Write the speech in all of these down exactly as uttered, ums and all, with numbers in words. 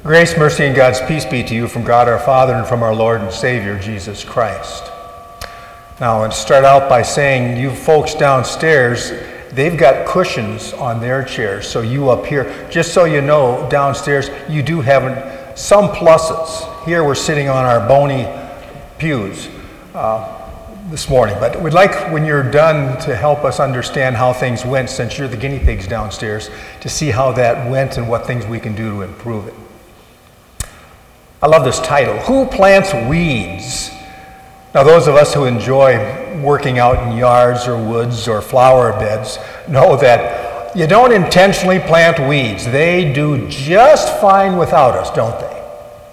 Grace, mercy, and God's peace be to you from God our Father and from our Lord and Savior, Jesus Christ. Now, I want to start out by saying you folks downstairs, they've got cushions on their chairs, so you up here, just so you know, downstairs, you do have some pluses. Here we're sitting on our bony pews uh, this morning, but we'd like, when you're done, to help us understand how things went, since you're the guinea pigs downstairs, to see how that went and what things we can do to improve it. I love this title, Who Plants Weeds? Now, those of us who enjoy working out in yards or woods or flower beds know that you don't intentionally plant weeds. They do just fine without us, don't they?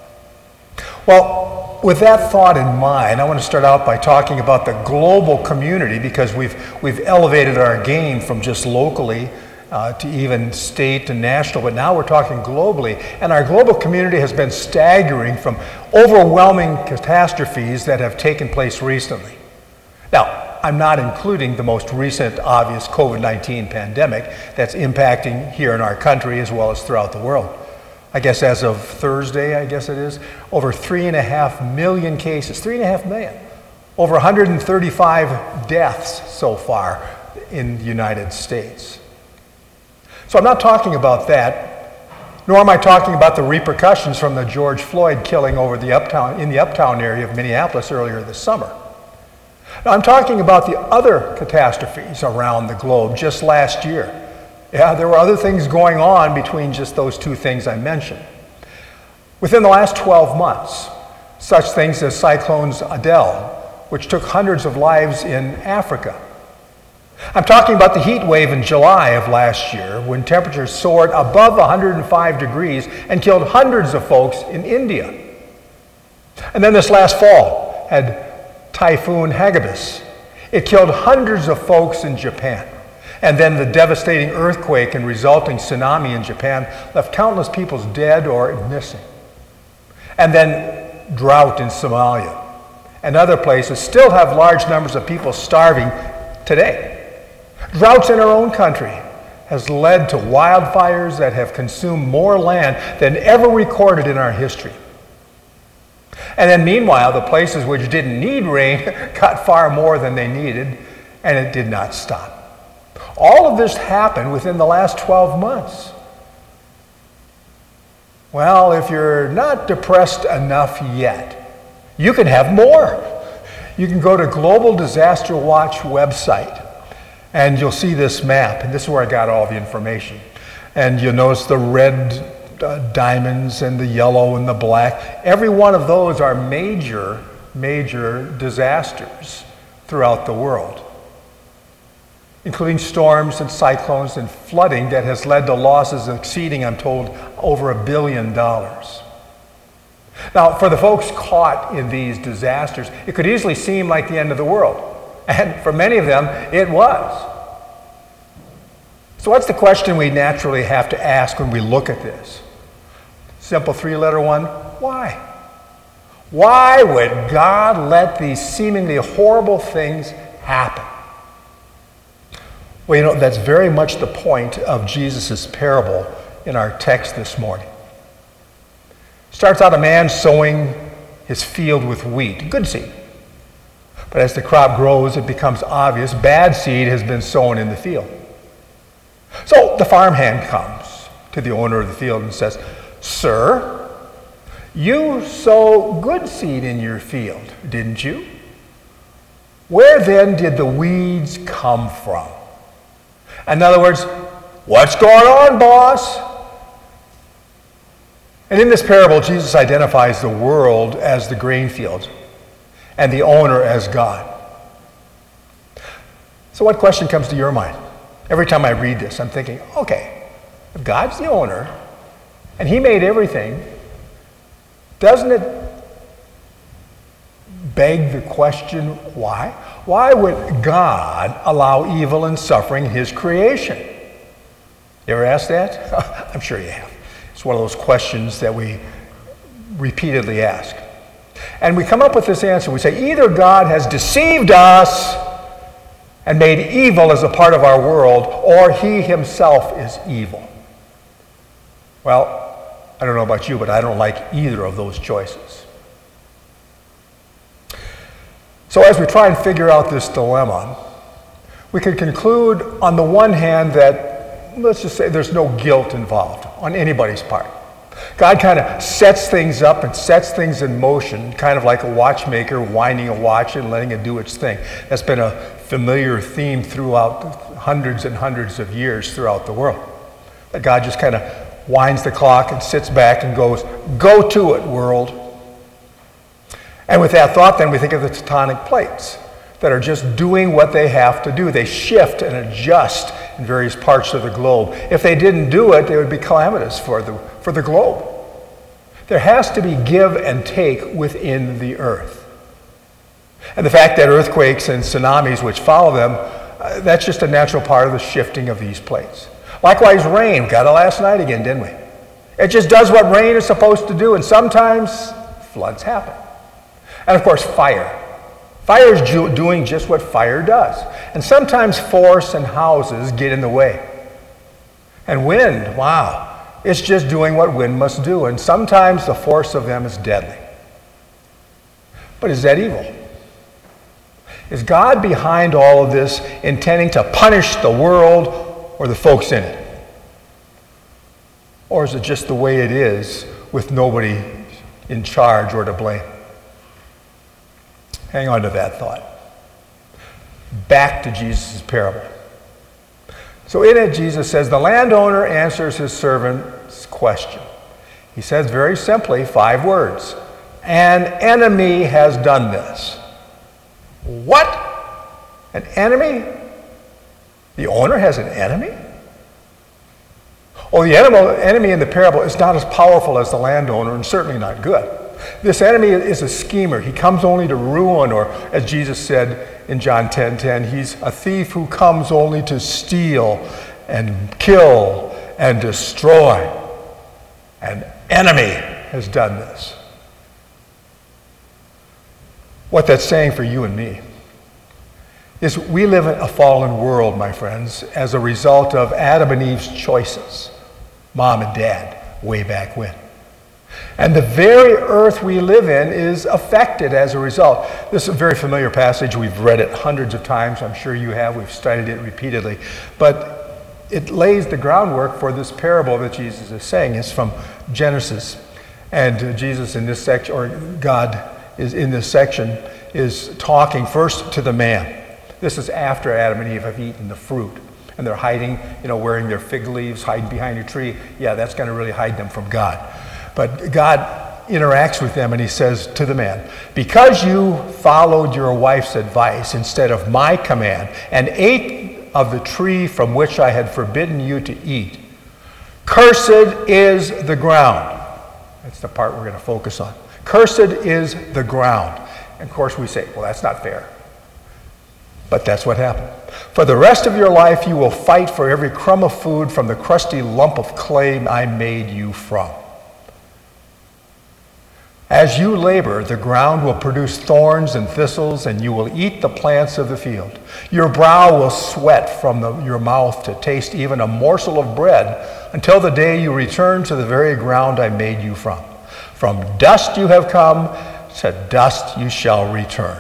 Well, with that thought in mind, I want to start out by talking about the global community, because we've, we've elevated our game from just locally Uh, to even state and national, but now we're talking globally. And our global community has been staggering from overwhelming catastrophes that have taken place recently. Now, I'm not including the most recent obvious covid nineteen pandemic that's impacting here in our country as well as throughout the world. I guess as of Thursday, I guess it is, over three and a half million cases, three and a half million, over one hundred thirty-five deaths so far in the United States. So I'm not talking about that, nor am I talking about the repercussions from the George Floyd killing over the uptown, in the uptown area of Minneapolis earlier this summer. Now, I'm talking about the other catastrophes around the globe just last year. Yeah, there were other things going on between just those two things I mentioned. Within the last twelve months, such things as Cyclones Adele, which took hundreds of lives in Africa. I'm talking about the heat wave in July of last year, when temperatures soared above one hundred five degrees and killed hundreds of folks in India. And then this last fall had Typhoon Hagibis. It killed hundreds of folks in Japan. And then the devastating earthquake and resulting tsunami in Japan left countless people dead or missing. And then drought in Somalia and other places still have large numbers of people starving today. Droughts in our own country has led to wildfires that have consumed more land than ever recorded in our history. And then meanwhile, the places which didn't need rain got far more than they needed, and it did not stop. All of this happened within the last twelve months. Well, if you're not depressed enough yet, you can have more. You can go to Global Disaster Watch website, and you'll see this map, and this is where I got all the information. And you'll notice the red uh, diamonds and the yellow and the black. Every one of those are major, major disasters throughout the world, including storms and cyclones and flooding that has led to losses exceeding, I'm told, over a billion dollars. Now, for the folks caught in these disasters, it could easily seem like the end of the world. And for many of them, it was. So what's the question we naturally have to ask when we look at this? Simple three-letter one, why? Why would God let these seemingly horrible things happen? Well, you know, that's very much the point of Jesus' parable in our text this morning. Starts out a man sowing his field with wheat, good seed. But as the crop grows, it becomes obvious bad seed has been sown in the field. So the farmhand comes to the owner of the field and says, "Sir, you sow good seed in your field, didn't you? Where then did the weeds come from?" In other words, what's going on, boss? And in this parable, Jesus identifies the world as the grain field and the owner as God. So what question comes to your mind? Every time I read this, I'm thinking, okay, if God's the owner and he made everything, doesn't it beg the question, why? Why would God allow evil and suffering in his creation? You ever asked that? I'm sure you have. It's one of those questions that we repeatedly ask. And we come up with this answer. We say, either God has deceived us and made evil as a part of our world, or he himself is evil. Well, I don't know about you, but I don't like either of those choices. So as we try and figure out this dilemma, we can conclude on the one hand that, let's just say, there's no guilt involved on anybody's part. God kind of sets things up and sets things in motion, kind of like a watchmaker winding a watch and letting it do its thing. That's been a familiar theme throughout hundreds and hundreds of years throughout the world. That God just kind of winds the clock and sits back and goes, go to it, world. And with that thought, then we think of the tectonic plates that are just doing what they have to do. They shift and adjust in various parts of the globe. If they didn't do it, they would be calamitous for the, for the globe. There has to be give and take within the earth. And the fact that earthquakes and tsunamis which follow them, uh, that's just a natural part of the shifting of these plates. Likewise, rain. Got it last night again, didn't we? It just does what rain is supposed to do, and sometimes floods happen. And of course, fire. Fire is ju- doing just what fire does. And sometimes forests and houses get in the way. And wind, wow, it's just doing what wind must do. And sometimes the force of them is deadly. But is that evil? Is God behind all of this, intending to punish the world or the folks in it? Or is it just the way it is with nobody in charge or to blame? Hang on to that thought. Back to Jesus' parable. So in it, Jesus says, the landowner answers his servant's question. He says very simply, five words. An enemy has done this. What? An enemy? The owner has an enemy? Oh, the enemy in the parable is not as powerful as the landowner and certainly not good. This enemy is a schemer. He comes only to ruin, or as Jesus said in John ten ten, he's a thief who comes only to steal and kill and destroy. An enemy has done this. What that's saying for you and me is we live in a fallen world, my friends, as a result of Adam and Eve's choices, mom and dad, way back when. And the very earth we live in is affected as a result. This is a very familiar passage. We've read it hundreds of times. I'm sure you have. We've studied it repeatedly. But it lays the groundwork for this parable that Jesus is saying. It's from Genesis. And Jesus in this section, or God is in this section, is talking first to the man. This is after Adam and Eve have eaten the fruit. And they're hiding, you know, wearing their fig leaves, hiding behind a tree. Yeah, that's going to really hide them from God. But God interacts with them and he says to the man, because you followed your wife's advice instead of my command and ate of the tree from which I had forbidden you to eat, cursed is the ground. That's the part we're going to focus on. Cursed is the ground. And of course we say, well, that's not fair. But that's what happened. For the rest of your life, you will fight for every crumb of food from the crusty lump of clay I made you from. As you labor, the ground will produce thorns and thistles, and you will eat the plants of the field. Your brow will sweat from the, your mouth to taste even a morsel of bread until the day you return to the very ground I made you from. From dust you have come, to dust you shall return.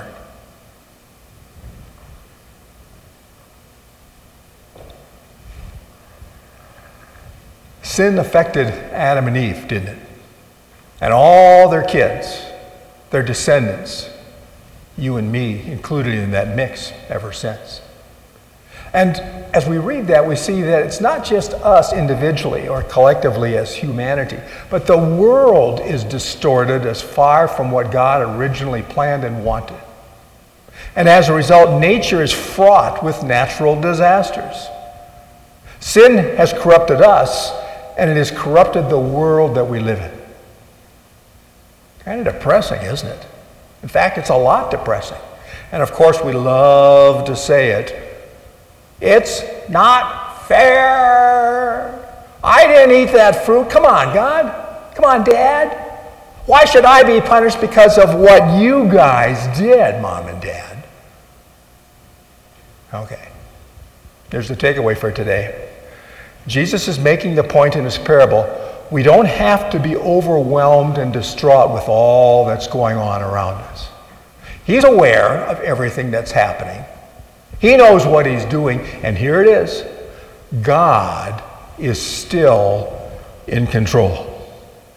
Sin affected Adam and Eve, didn't it? And all their kids, their descendants, you and me included in that mix ever since. And as we read that, we see that it's not just us individually or collectively as humanity, but the world is distorted as far from what God originally planned and wanted. And as a result, nature is fraught with natural disasters. Sin has corrupted us, and it has corrupted the world that we live in. Kind of depressing, isn't it? In fact, it's a lot depressing. And of course, we love to say it. It's not fair. I didn't eat that fruit. Come on, God. Come on, Dad. Why should I be punished because of what you guys did, Mom and Dad? Okay. Here's the takeaway for today. Jesus is making the point in his parable, we don't have to be overwhelmed and distraught with all that's going on around us. He's aware of everything that's happening. He knows what he's doing, and here it is. God is still in control.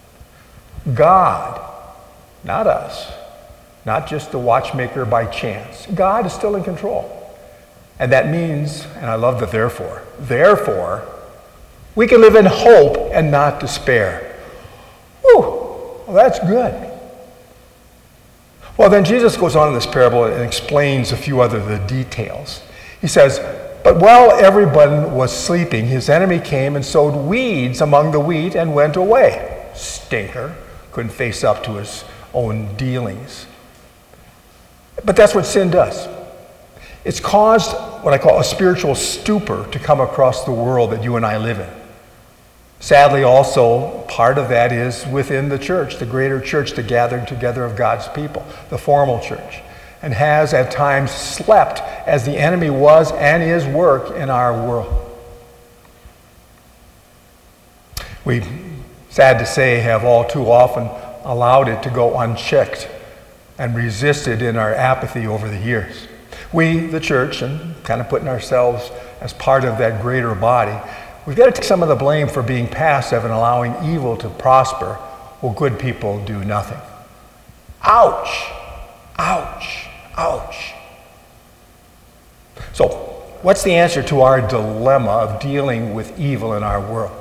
God, not us, not just the watchmaker by chance. God is still in control. And that means, and I love the therefore, therefore, we can live in hope and not despair. Whew, well, that's good. Well, then Jesus goes on in this parable and explains a few other the details. He says, but while everyone was sleeping, his enemy came and sowed weeds among the wheat and went away. Stinker. Couldn't face up to his own dealings. But that's what sin does. It's caused what I call a spiritual stupor to come across the world that you and I live in. Sadly, also, part of that is within the church, the greater church, the gathering together of God's people, the formal church, and has at times slept as the enemy was and is work in our world. We, sad to say, have all too often allowed it to go unchecked and resisted in our apathy over the years. We, the church, and kind of putting ourselves as part of that greater body, we've got to take some of the blame for being passive and allowing evil to prosper while good people do nothing. Ouch! Ouch! Ouch! So, what's the answer to our dilemma of dealing with evil in our world?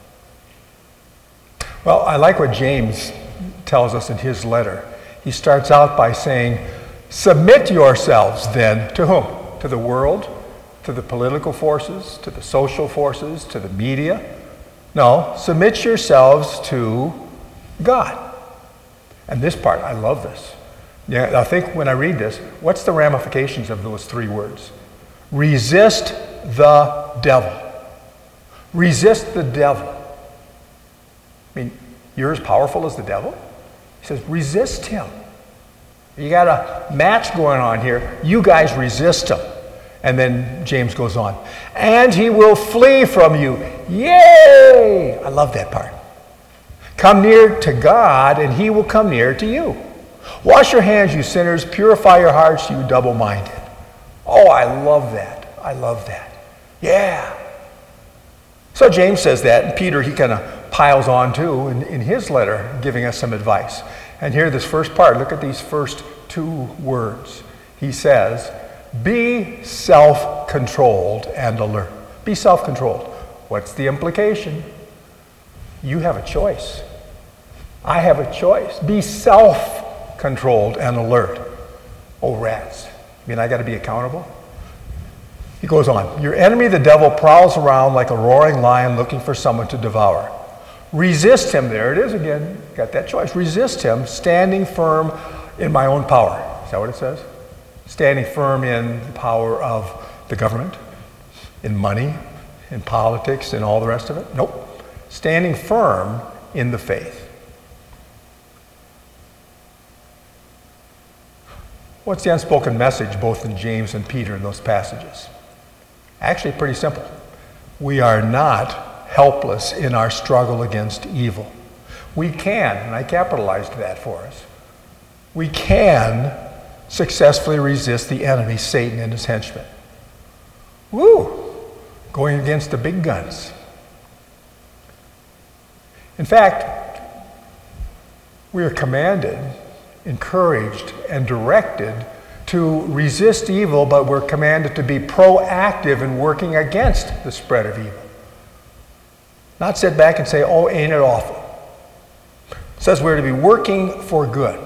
Well, I like what James tells us in his letter. He starts out by saying, submit yourselves then to whom? To the world? To the political forces? To the social forces? To the media? No, submit yourselves to God. And this part, I love this. Yeah, I think when I read this, what's the ramifications of those three words? Resist the devil. Resist the devil. I mean, you're as powerful as the devil? He says, resist him. You got a match going on here. You guys resist him. And then James goes on. And he will flee from you. Yay! I love that part. Come near to God, and he will come near to you. Wash your hands, you sinners. Purify your hearts, you double-minded. Oh, I love that. I love that. Yeah. So James says that, and Peter, he kind of piles on too in, in his letter, giving us some advice. And here, this first part, look at these first two words. He says, be self-controlled and alert. Be self-controlled. What's the implication? You have a choice. I have a choice. Be self-controlled and alert. Oh, rats. I mean, I got to be accountable? He goes on. Your enemy, the devil, prowls around like a roaring lion looking for someone to devour. Resist him. There it is again. Got that choice. Resist him, standing firm in my own power. Is that what it says? Standing firm in the power of the government, in money, in politics, and all the rest of it? Nope. Standing firm in the faith. What's the unspoken message both in James and Peter in those passages? Actually, pretty simple. We are not helpless in our struggle against evil. We can, and I capitalized that for us, we can successfully resist the enemy, Satan and his henchmen. Woo! Going against the big guns. In fact, we are commanded, encouraged, and directed to resist evil, but we're commanded to be proactive in working against the spread of evil. Not sit back and say, oh, ain't it awful. It says we're to be working for good.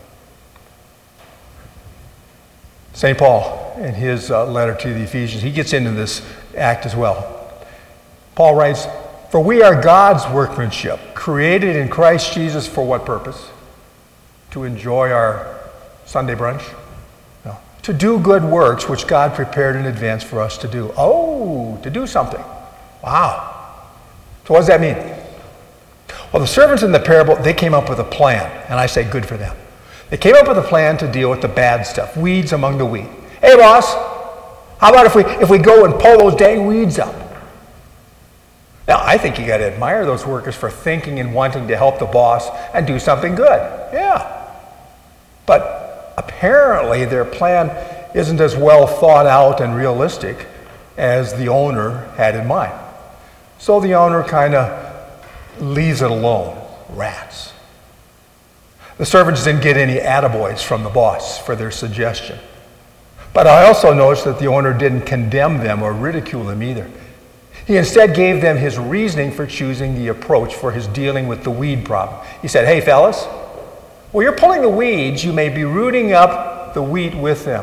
Saint Paul, in his uh, letter to the Ephesians, he gets into this act as well. Paul writes, for we are God's workmanship, created in Christ Jesus for what purpose? To enjoy our Sunday brunch? No. To do good works which God prepared in advance for us to do. Oh, to do something. Wow. So what does that mean? Well, the servants in the parable, they came up with a plan, and I say good for them. They came up with a plan to deal with the bad stuff, weeds among the wheat. Hey, boss, how about if we if we go and pull those dang weeds up? Now, I think you got to admire those workers for thinking and wanting to help the boss and do something good. Yeah. But apparently their plan isn't as well thought out and realistic as the owner had in mind. So the owner kind of leaves it alone. Rats. The servants didn't get any attaboys from the boss for their suggestion. But I also noticed that the owner didn't condemn them or ridicule them either. He instead gave them his reasoning for choosing the approach for his dealing with the weed problem. He said, hey fellas, while you're pulling the weeds, you may be rooting up the wheat with them.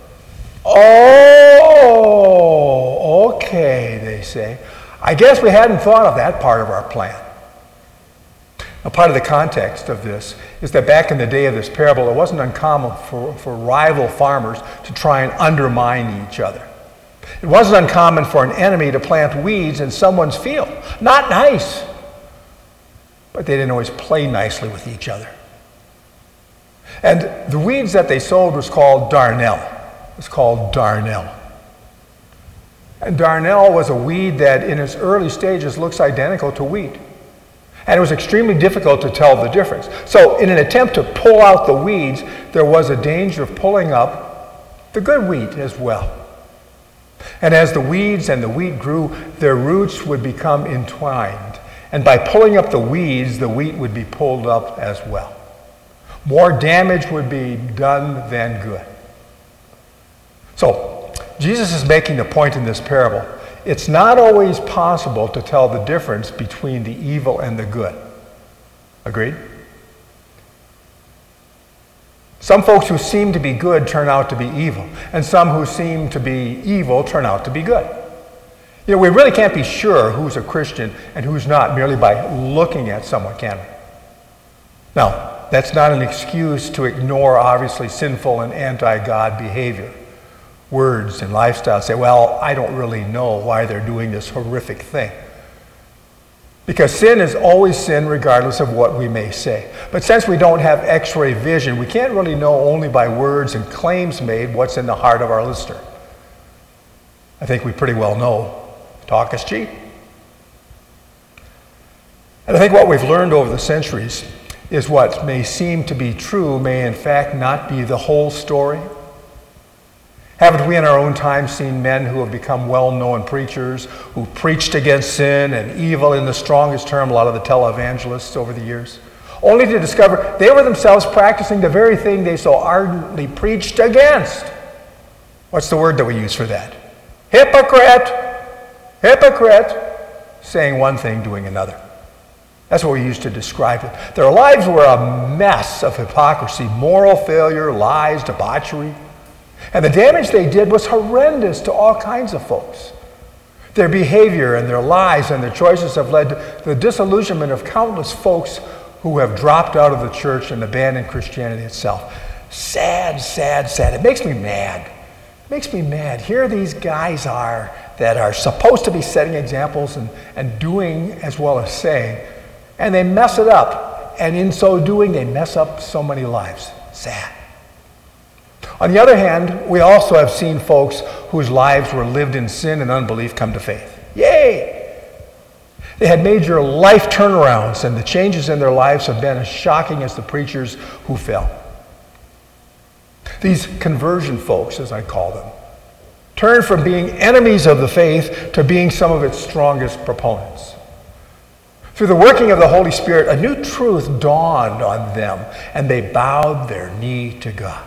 Oh, okay, they say. I guess we hadn't thought of that part of our plan. Now, part of the context of this is that back in the day of this parable, it wasn't uncommon for, for rival farmers to try and undermine each other. It wasn't uncommon for an enemy to plant weeds in someone's field. Not nice. But they didn't always play nicely with each other. And the weeds that they sowed was called darnel. It was called darnel. And darnel was a weed that in its early stages looks identical to wheat. And it was extremely difficult to tell the difference. So in an attempt to pull out the weeds, there was a danger of pulling up the good wheat as well. And as the weeds and the wheat grew, their roots would become entwined. And by pulling up the weeds, the wheat would be pulled up as well. More damage would be done than good. So, Jesus is making the point in this parable. It's not always possible to tell the difference between the evil and the good. Agreed? Some folks who seem to be good turn out to be evil, and some who seem to be evil turn out to be good. You know, we really can't be sure who's a Christian and who's not merely by looking at someone, can we? Now, that's not an excuse to ignore obviously sinful and anti-God behavior. Words and lifestyle say, well, I don't really know why they're doing this horrific thing. Because sin is always sin regardless of what we may say. But since we don't have x-ray vision, we can't really know only by words and claims made what's in the heart of our listener. I think we pretty well know talk is cheap. And I think what we've learned over the centuries is what may seem to be true may in fact not be the whole story. Haven't we in our own time seen men who have become well-known preachers, who preached against sin and evil in the strongest term, a lot of the televangelists over the years, only to discover they were themselves practicing the very thing they so ardently preached against? What's the word that we use for that? Hypocrite! Hypocrite! Saying one thing, doing another. That's what we use to describe it. Their lives were a mess of hypocrisy, moral failure, lies, debauchery. And the damage they did was horrendous to all kinds of folks. Their behavior and their lies and their choices have led to the disillusionment of countless folks who have dropped out of the church and abandoned Christianity itself. Sad, sad, sad. It makes me mad. It makes me mad. Here these guys are that are supposed to be setting examples and, and doing as well as saying, and they mess it up. And in so doing, they mess up so many lives. Sad. On the other hand, we also have seen folks whose lives were lived in sin and unbelief come to faith. Yay! They had major life turnarounds, and the changes in their lives have been as shocking as the preachers who fell. These conversion folks, as I call them, turned from being enemies of the faith to being some of its strongest proponents. Through the working of the Holy Spirit, a new truth dawned on them, and they bowed their knee to God.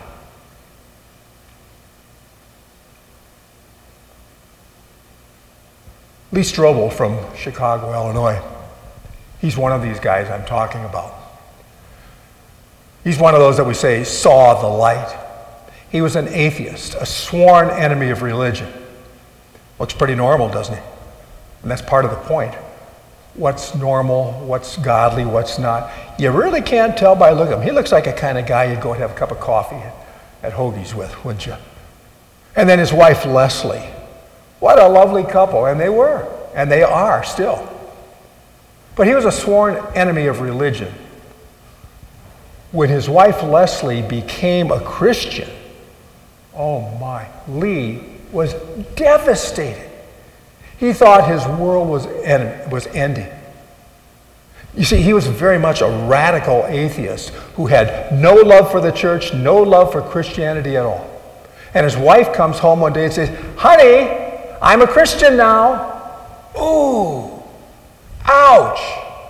Lee Strobel from Chicago, Illinois. He's one of these guys I'm talking about. He's one of those that we say saw the light. He was an atheist, a sworn enemy of religion. Looks pretty normal, doesn't he? And that's part of the point. What's normal, what's godly, what's not. You really can't tell by looking at him. He looks like a kind of guy you'd go and have a cup of coffee at Hoagie's with, wouldn't you? And then his wife, Leslie. What a lovely couple, and they were, and they are still. But he was a sworn enemy of religion. When his wife Leslie became a Christian, oh my, Lee was devastated. He thought his world was, en- was ending. You see, he was very much a radical atheist who had no love for the church, no love for Christianity at all. And his wife comes home one day and says, "Honey, I'm a Christian now." Ooh, ouch.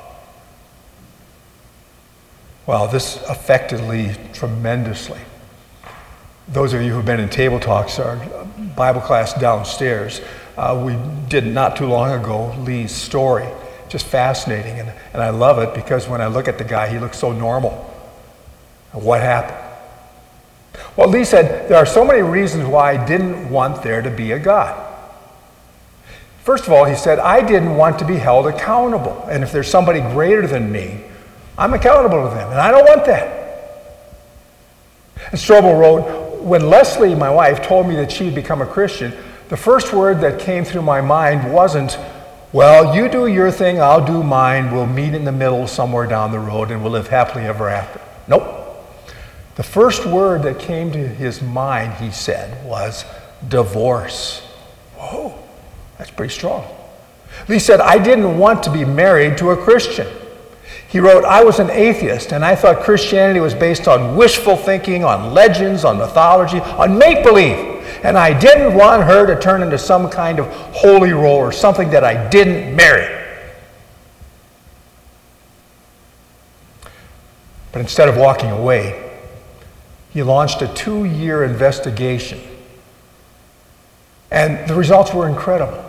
Well, this affected Lee tremendously. Those of you who've been in Table Talks, our Bible class downstairs, uh, we did not too long ago Lee's story. Just fascinating, and, and I love it because when I look at the guy, he looks so normal. And what happened? Well, Lee said, there are so many reasons why I didn't want there to be a God. First of all, he said, I didn't want to be held accountable. And if there's somebody greater than me, I'm accountable to them, and I don't want that. And Strobel wrote, when Leslie, my wife, told me that she'd become a Christian, the first word that came through my mind wasn't, well, you do your thing, I'll do mine, we'll meet in the middle somewhere down the road and we'll live happily ever after. Nope. The first word that came to his mind, he said, was divorce. Whoa, that's pretty strong. Lee said, I didn't want to be married to a Christian. He wrote, I was an atheist and I thought Christianity was based on wishful thinking, on legends, on mythology, on make-believe. And I didn't want her to turn into some kind of holy roll or something that I didn't marry. But instead of walking away, he launched a two-year investigation. And the results were incredible.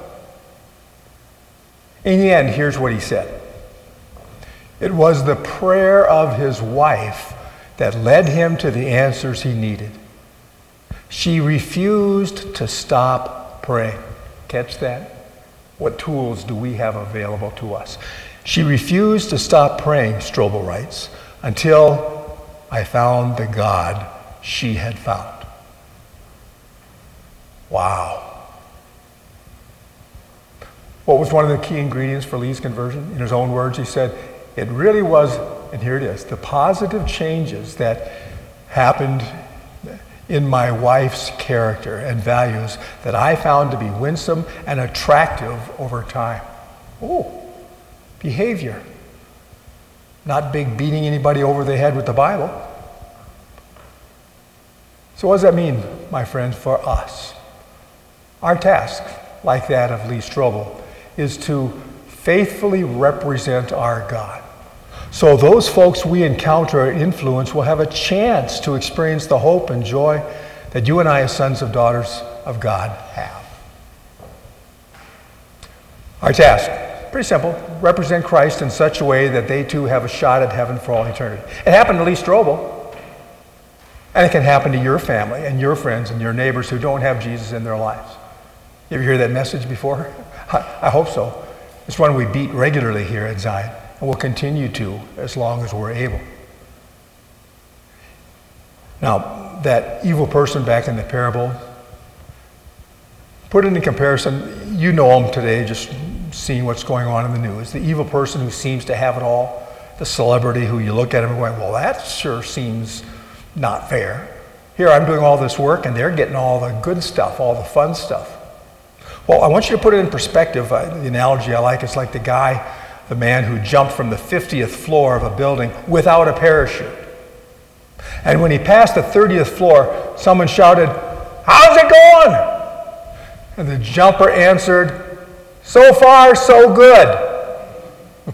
In the end, here's what he said. It was the prayer of his wife that led him to the answers he needed. She refused to stop praying. Catch that? What tools do we have available to us? She refused to stop praying, Strobel writes, until I found the God she had found. Wow. What was one of the key ingredients for Lee's conversion? In his own words, he said, it really was, and here it is, the positive changes that happened in my wife's character and values that I found to be winsome and attractive over time. Oh, behavior. Not big beating anybody over the head with the Bible. So what does that mean, my friends, for us? Our task, like that of Lee Strobel, is to faithfully represent our God. So those folks we encounter or influence will have a chance to experience the hope and joy that you and I as sons and daughters of God have. Our task, pretty simple, represent Christ in such a way that they too have a shot at heaven for all eternity. It happened to Lee Strobel, and it can happen to your family and your friends and your neighbors who don't have Jesus in their lives. You ever hear that message before? I hope so. It's one we beat regularly here at Zion. And we'll continue to as long as we're able. Now, that evil person back in the parable, put it in comparison, you know him today, just seeing what's going on in the news. The evil person who seems to have it all, the celebrity who you look at him and going, well, that sure seems not fair. Here I'm doing all this work and they're getting all the good stuff, all the fun stuff. Well, I want you to put it in perspective. Uh, the analogy I like is like the guy, the man who jumped from the fiftieth floor of a building without a parachute. And when he passed the thirtieth floor, someone shouted, how's it going? And the jumper answered, so far, so good.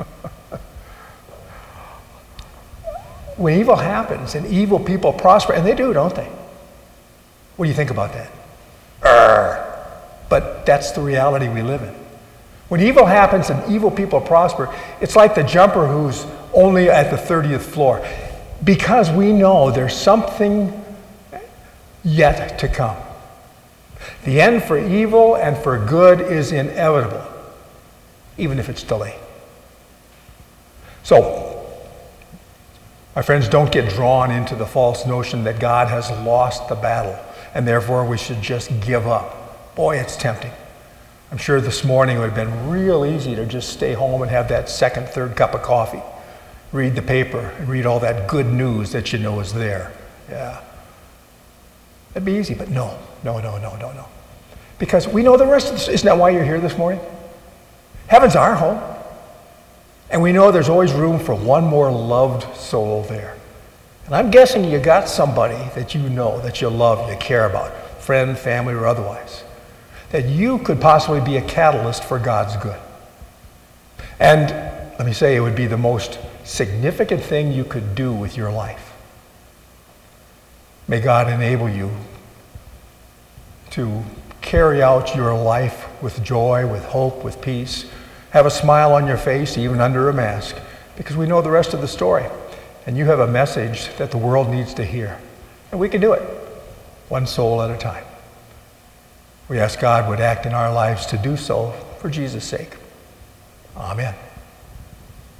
When evil happens and evil people prosper, and they do, don't they? What do you think about that? Urgh. But that's the reality we live in. When evil happens and evil people prosper, it's like the jumper who's only at the thirtieth floor. Because we know there's something yet to come. The end for evil and for good is inevitable, even if it's delayed. So, my friends, don't get drawn into the false notion that God has lost the battle and therefore we should just give up. Boy, it's tempting. I'm sure this morning it would have been real easy to just stay home and have that second, third cup of coffee, read the paper, and read all that good news that you know is there. Yeah. It'd be easy, but no, no, no, no, no, no. Because we know the rest of this. Isn't that why you're here this morning? Heaven's our home. And we know there's always room for one more loved soul there. And I'm guessing you got somebody that you know, that you love, you care about, friend, family, or otherwise, that you could possibly be a catalyst for God's good. And let me say, it would be the most significant thing you could do with your life. May God enable you to carry out your life with joy, with hope, with peace. Have a smile on your face, even under a mask, because we know the rest of the story. And you have a message that the world needs to hear. And we can do it, one soul at a time. We ask God would act in our lives to do so for Jesus' sake. Amen.